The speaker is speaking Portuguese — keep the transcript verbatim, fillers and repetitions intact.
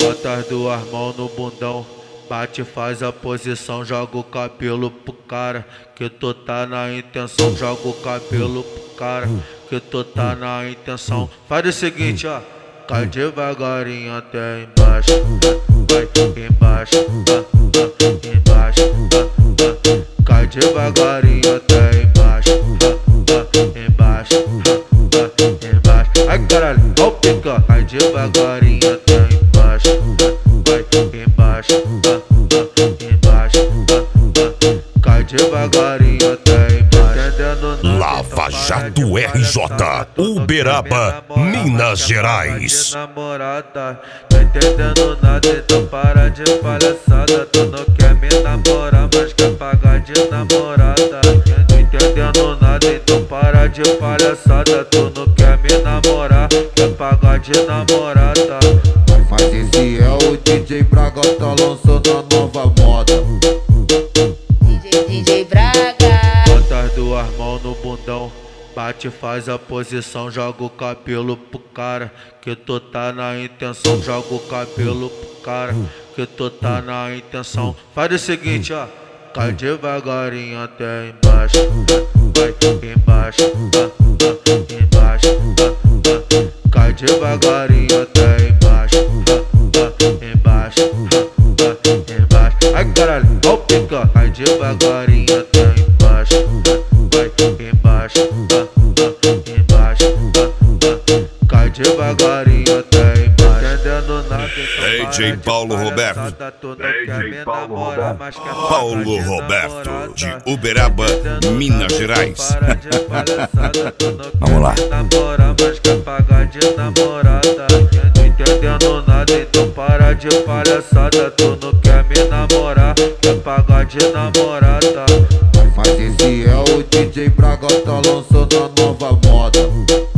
Bota as duas mãos no bundão, bate, faz a posição, joga o cabelo pro cara, que tu tá na intenção. Joga o cabelo pro cara, que tu tá na intenção. Faz o seguinte, ó, cai devagarinho até embaixo, vai embaixo, embaixo, cai devagarinho até embaixo, embaixo, embaixo. Ai caralho, ó o pica, cai devagarinho até embaixo, vai embaixo, embaixo, cai devagarinho até embaixo. Lava Jato R J, Uberaba, Minas Gerais. Tá entendendo nada, então para de palhaçada. Tu não quer me namorar, mas quer pagar de namorada. Não entendendo nada, então para de palhaçada. Tu não quer me namorar, quer pagar de namorada. Mas esse é o D J Braga, tá lançando a nova moda. D J Braga. Bota as duas mãos no bundão, bate, faz a posição, joga o cabelo pro cara, que tu tá na intenção. Joga o cabelo pro cara, que tu tá na intenção. Faz o seguinte, ó, cai devagarinho até embaixo, vai embaixo, embaixo, cai devagarinho até embaixo, embaixo, embaixo. Ai caralho, ó o pica, cai devagarinho até embaixo, vai embaixo, embaixo, cai devagarinho até embaixo. Entendendo nada, D J Paulo Roberto, D J Paulo Roberto, Paulo Roberto, de Uberaba, Minas Gerais. Vamos lá. Namorar, mas quer pagar de namorada. Não entendendo nada, então para de palhaçada. Tu não quer me namorar, quer pagar de namorada. Mas esse é o D J Braga, tá lançando a nova moda.